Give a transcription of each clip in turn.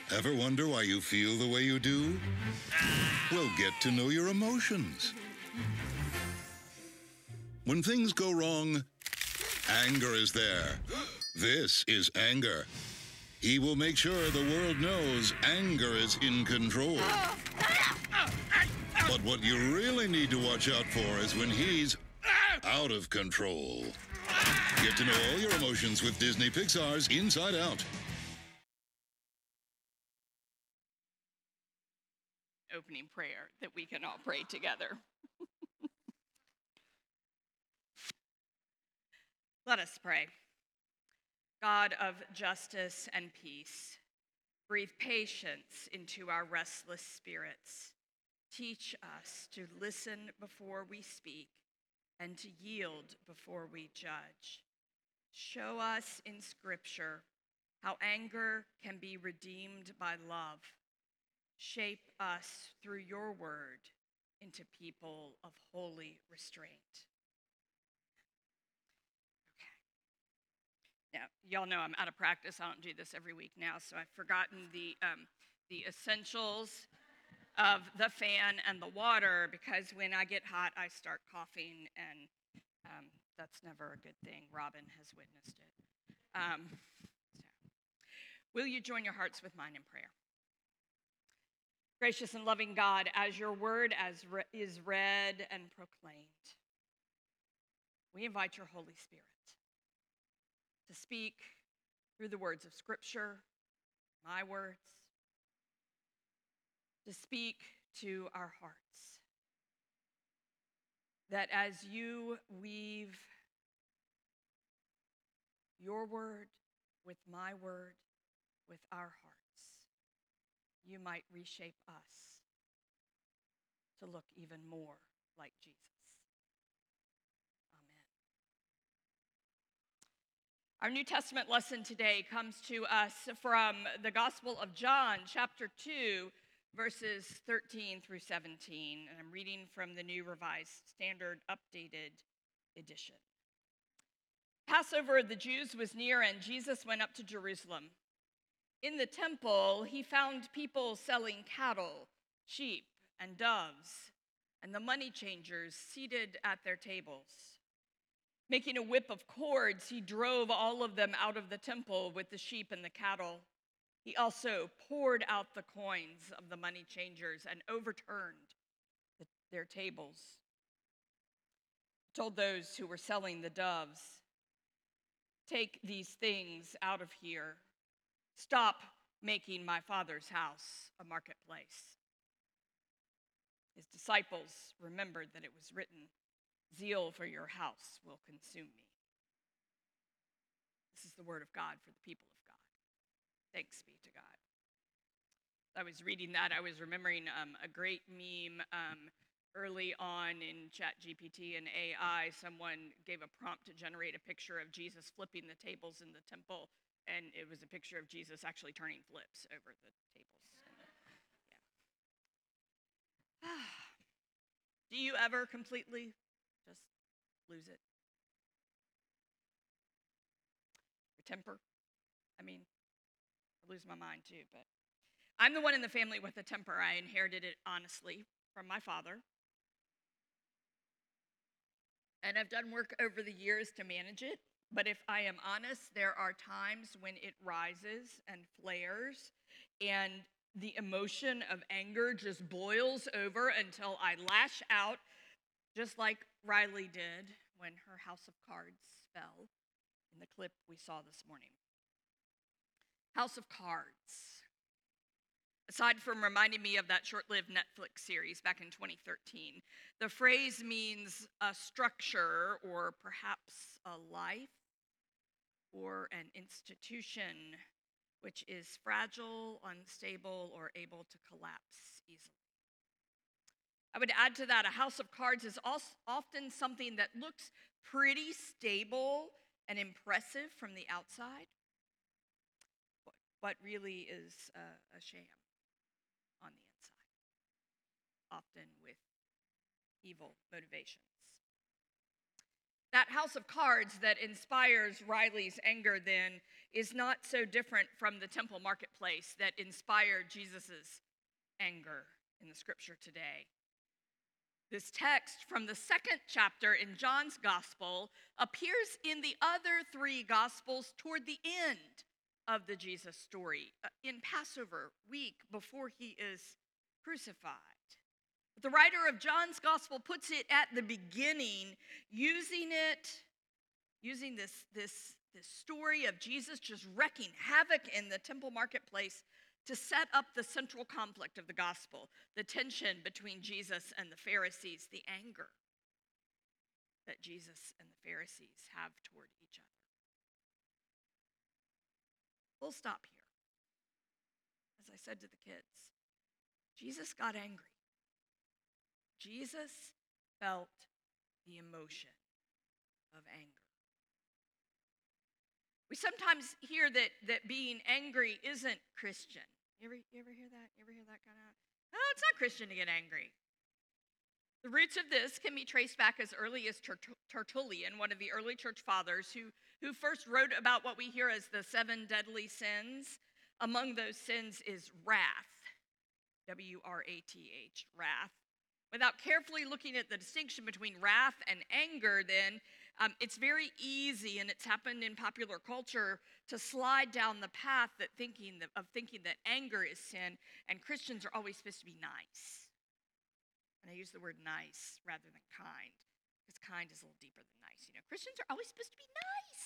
Ever wonder why you feel the way you do? Well, get to know your emotions. When things go wrong, anger is there. This is anger. He will make sure the world knows anger is in control. But what you really need to watch out for is when he's out of control. Get to know all your emotions with Disney Pixar's Inside Out. Opening prayer that we can all pray together. Let us pray. God of justice and peace, breathe patience into our restless spirits. Teach us to listen before we speak and to yield before we judge. Show us in Scripture how anger can be redeemed by love. Shape us through your word into people of holy restraint. Okay. Now, y'all know I'm out of practice. I don't do this every week now, so I've forgotten the essentials of the fan and the water, because when I get hot, I start coughing, and that's never a good thing. Robin has witnessed it. Will you join your hearts with mine in prayer? Gracious and loving God, as your word is read and proclaimed, we invite your Holy Spirit to speak through the words of Scripture, my words, to speak to our hearts. That as you weave your word with my word, with our hearts, you might reshape us to look even more like Jesus. Amen. Our New Testament lesson today comes to us from the Gospel of John, chapter 2, verses 13 through 17. And I'm reading from the New Revised Standard Updated Edition. Passover of the Jews was near, and Jesus went up to Jerusalem. In the temple, he found people selling cattle, sheep, and doves, and the money changers seated at their tables. Making a whip of cords, he drove all of them out of the temple with the sheep and the cattle. He also poured out the coins of the money changers and overturned their tables. He told those who were selling the doves, "Take these things out of here. Stop making my Father's house a marketplace." His disciples remembered that it was written, "Zeal for your house will consume me." This is the word of God for the people of God. Thanks be to God. I was reading that. I was remembering a great meme early on in ChatGPT and AI. Someone gave a prompt to generate a picture of Jesus flipping the tables in the temple. And it was a picture of Jesus actually turning flips over the tables. Yeah. Do you ever completely just lose it? Your temper? I mean, I lose my mind too, but I'm the one in the family with a temper. I inherited it, honestly, from my father. And I've done work over the years to manage it. But if I am honest, there are times when it rises and flares, and the emotion of anger just boils over until I lash out, just like Riley did when her house of cards fell in the clip we saw this morning. House of Cards. Aside from reminding me of that short-lived Netflix series back in 2013, the phrase means a structure, or perhaps a life, or an institution which is fragile, unstable, or able to collapse easily. I would add to that, a house of cards is often something that looks pretty stable and impressive from the outside, but really is a sham on the inside, often with evil motivations. That house of cards that inspires Riley's anger then is not so different from the temple marketplace that inspired Jesus' anger in the scripture today. This text from the second chapter in John's gospel appears in the other three gospels toward the end of the Jesus story, in Passover week before he is crucified. The writer of John's gospel puts it at the beginning, using this story of Jesus just wreaking havoc in the temple marketplace to set up the central conflict of the gospel, the tension between Jesus and the Pharisees, the anger that Jesus and the Pharisees have toward each other. We'll stop here. As I said to the kids, Jesus got angry. Jesus felt the emotion of anger. We sometimes hear that being angry isn't Christian. You ever hear that? You ever hear that kind of? No, it's not Christian to get angry. The roots of this can be traced back as early as Tertullian, one of the early church fathers, who first wrote about what we hear as the 7 deadly sins. Among those sins is wrath, W-R-A-T-H, wrath. Without carefully looking at the distinction between wrath and anger, then, it's very easy, and it's happened in popular culture, to slide down the path of thinking that anger is sin, and Christians are always supposed to be nice. And I use the word nice rather than kind, because kind is a little deeper than nice. You know, Christians are always supposed to be nice.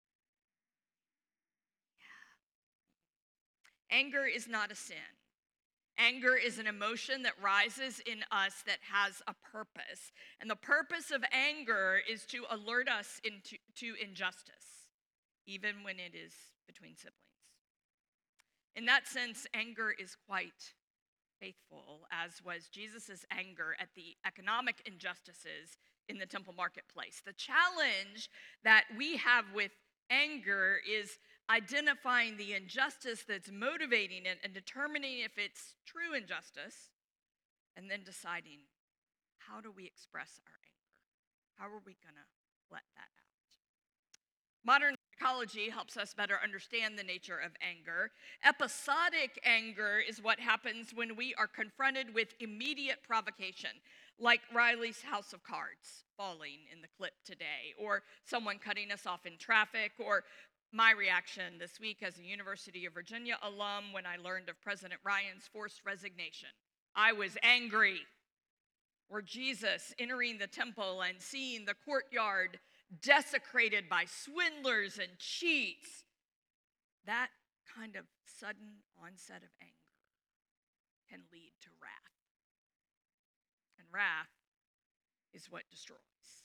Yeah. Anger is not a sin. Anger is an emotion that rises in us that has a purpose. And the purpose of anger is to alert us to injustice, even when it is between siblings. In that sense, anger is quite faithful, as was Jesus' anger at the economic injustices in the temple marketplace. The challenge that we have with anger is identifying the injustice that's motivating it and determining if it's true injustice, and then deciding, how do we express our anger? How are we going to let that out? Modern psychology helps us better understand the nature of anger. Episodic anger is what happens when we are confronted with immediate provocation, like Riley's house of cards falling in the clip today, or someone cutting us off in traffic, or my reaction this week as a University of Virginia alum when I learned of President Ryan's forced resignation. I was angry. Or Jesus entering the temple and seeing the courtyard desecrated by swindlers and cheats. That kind of sudden onset of anger can lead to wrath. And wrath is what destroys.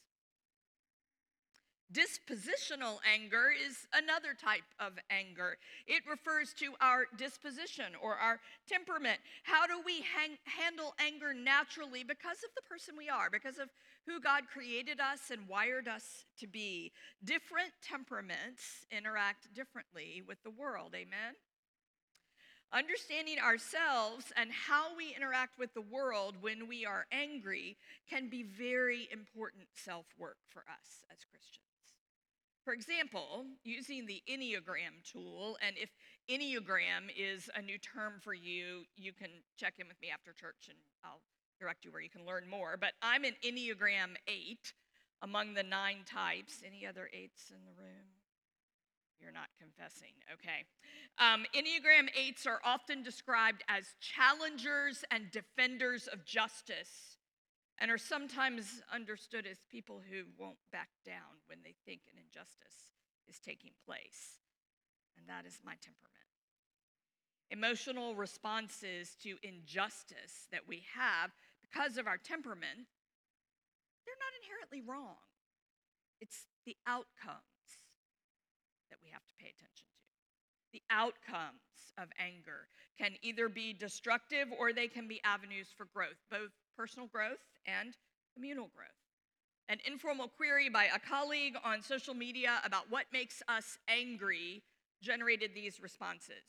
Dispositional anger is another type of anger. It refers to our disposition or our temperament. How do we handle anger naturally because of the person we are, because of who God created us and wired us to be? Different temperaments interact differently with the world, amen? Understanding ourselves and how we interact with the world when we are angry can be very important self-work for us as Christians. For example, using the Enneagram tool, and if Enneagram is a new term for you, you can check in with me after church and I'll direct you where you can learn more. But I'm an Enneagram 8 among the 9 types. Any other 8s in the room? You're not confessing, okay. Enneagram 8s are often described as challengers and defenders of justice, and are sometimes understood as people who won't back down when they think an injustice is taking place. And that is my temperament. Emotional responses to injustice that we have because of our temperament, they're not inherently wrong. It's the outcomes that we have to pay attention to. The outcomes of anger can either be destructive or they can be avenues for growth, both personal growth and communal growth. An informal query by a colleague on social media about what makes us angry generated these responses.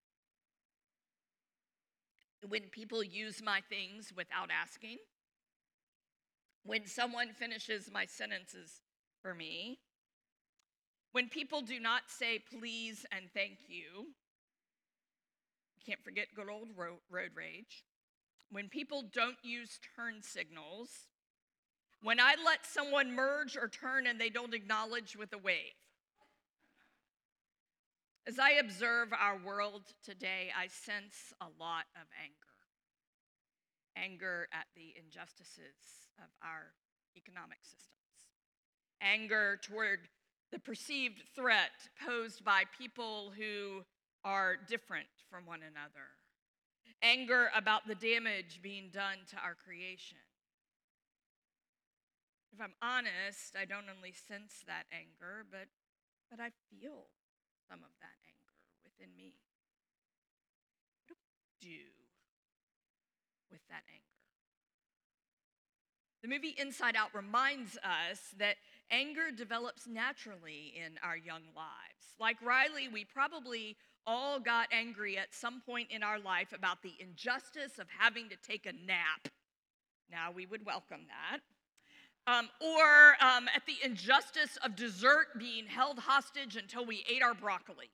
When people use my things without asking. When someone finishes my sentences for me. When people do not say please and thank you, can't forget good old road rage. When people don't use turn signals, when I let someone merge or turn and they don't acknowledge with a wave. As I observe our world today, I sense a lot of anger. Anger at the injustices of our economic systems. Anger toward the perceived threat posed by people who are different from one another. Anger about the damage being done to our creation. If I'm honest, I don't only sense that anger, but I feel some of that anger within me. What do we do with that anger? The movie Inside Out reminds us that anger develops naturally in our young lives. Like Riley, we probably all got angry at some point in our life about the injustice of having to take a nap. Now we would welcome that. Or at the injustice of dessert being held hostage until we ate our broccoli.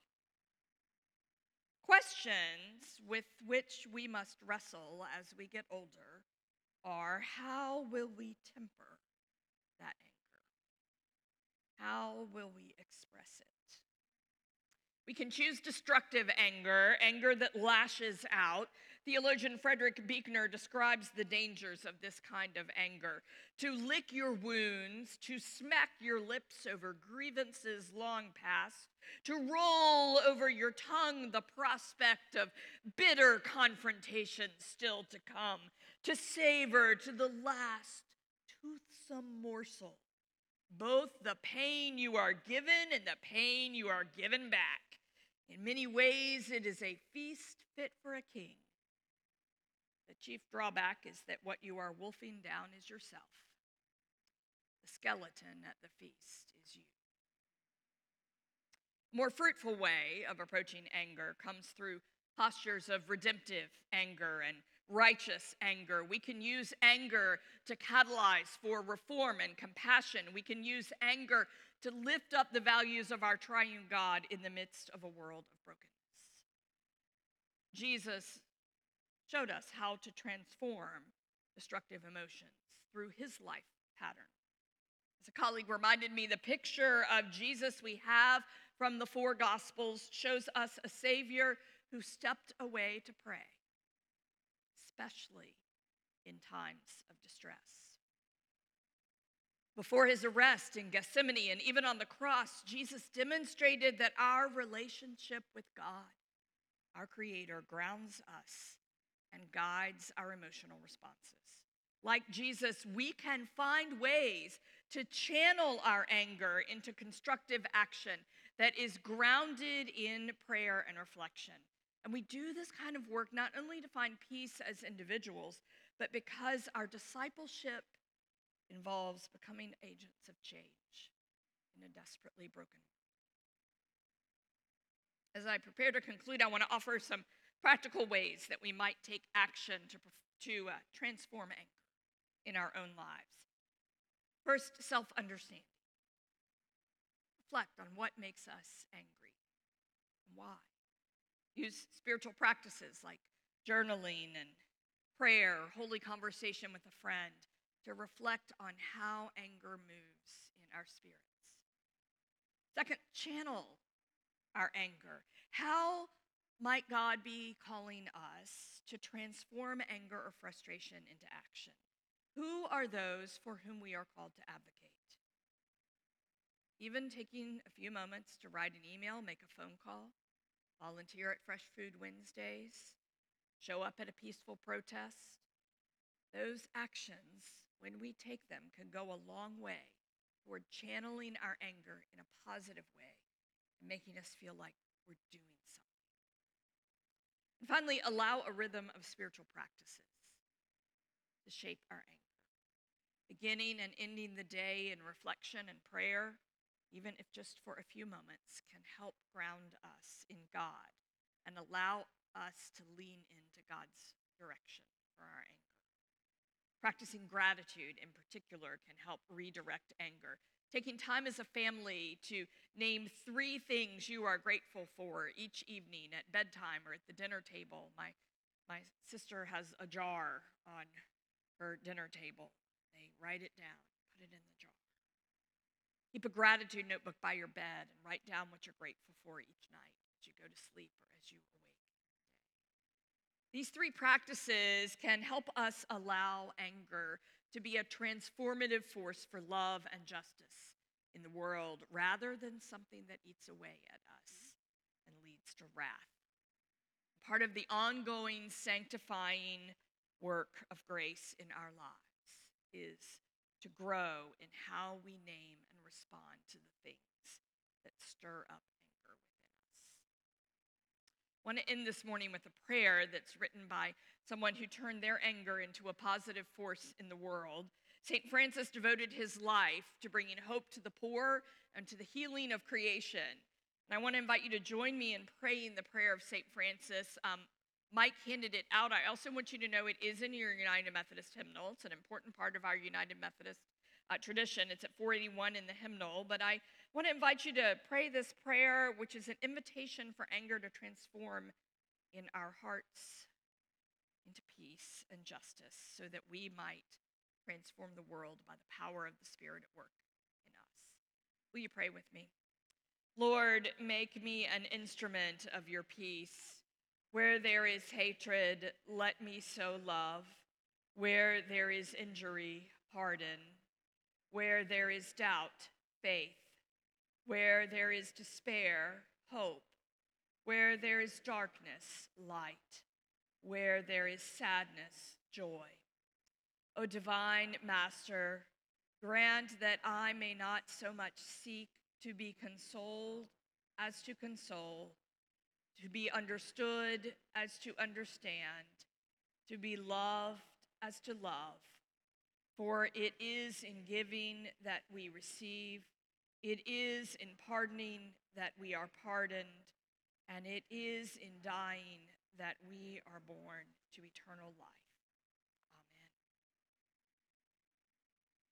Questions with which we must wrestle as we get older are, how will we temper that anger? How will we express it? We can choose destructive anger, anger that lashes out. Theologian Frederick Buechner describes the dangers of this kind of anger. To lick your wounds, to smack your lips over grievances long past, to roll over your tongue the prospect of bitter confrontation still to come, to savor to the last toothsome morsel both the pain you are given and the pain you are given back. In many ways, it is a feast fit for a king. The chief drawback is that what you are wolfing down is yourself. The skeleton at the feast is you. A more fruitful way of approaching anger comes through postures of redemptive anger and righteous anger. We can use anger to catalyze for reform and compassion. We can use anger to lift up the values of our triune God in the midst of a world of brokenness. Jesus showed us how to transform destructive emotions through his life pattern. As a colleague reminded me, the picture of Jesus we have from the four Gospels shows us a Savior who stepped away to pray, especially in times of distress. Before his arrest in Gethsemane and even on the cross, Jesus demonstrated that our relationship with God, our Creator, grounds us and guides our emotional responses. Like Jesus, we can find ways to channel our anger into constructive action that is grounded in prayer and reflection. And we do this kind of work not only to find peace as individuals, but because our discipleship involves becoming agents of change in a desperately broken world. As I prepare to conclude, I want to offer some practical ways that we might take action to transform anger in our own lives. First, self-understanding. Reflect on what makes us angry and why. Use spiritual practices like journaling and prayer, holy conversation with a friend to reflect on how anger moves in our spirits. Second, channel our anger. How might God be calling us to transform anger or frustration into action? Who are those for whom we are called to advocate? Even taking a few moments to write an email, make a phone call, volunteer at Fresh Food Wednesdays, show up at a peaceful protest. Those actions, when we take them, can go a long way toward channeling our anger in a positive way and making us feel like we're doing something. And finally, allow a rhythm of spiritual practices to shape our anger. Beginning and ending the day in reflection and prayer, even if just for a few moments, can help ground us in God and allow us to lean into God's direction for our anger. Practicing gratitude in particular can help redirect anger. Taking time as a family to name 3 things you are grateful for each evening at bedtime or at the dinner table. My sister has a jar on her dinner table. They write it down, put it in the jar. Keep a gratitude notebook by your bed and write down what you're grateful for each night as you go to sleep or as you awake. These 3 practices can help us allow anger to be a transformative force for love and justice in the world rather than something that eats away at us and leads to wrath. Part of the ongoing sanctifying work of grace in our lives is to grow in how we name and respond to the things that stir up anger within us. I want to end this morning with a prayer that's written by someone who turned their anger into a positive force in the world. St. Francis devoted his life to bringing hope to the poor and to the healing of creation. And I want to invite you to join me in praying the prayer of St. Francis. Mike handed it out. I also want you to know it is in your United Methodist hymnal. It's an important part of our United Methodist tradition. It's at 481 in the hymnal. But I want to invite you to pray this prayer, which is an invitation for anger to transform in our hearts into peace and justice so that we might transform the world by the power of the Spirit at work in us. Will you pray with me? Lord, make me an instrument of your peace. Where there is hatred, let me sow love. Where there is injury, pardon. Where there is doubt, faith. Where there is despair, hope. Where there is darkness, light. Where there is sadness, joy. O divine Master, grant that I may not so much seek to be consoled as to console, to be understood as to understand, to be loved as to love. For it is in giving that we receive, it is in pardoning that we are pardoned, and it is in dying that we are born to eternal life.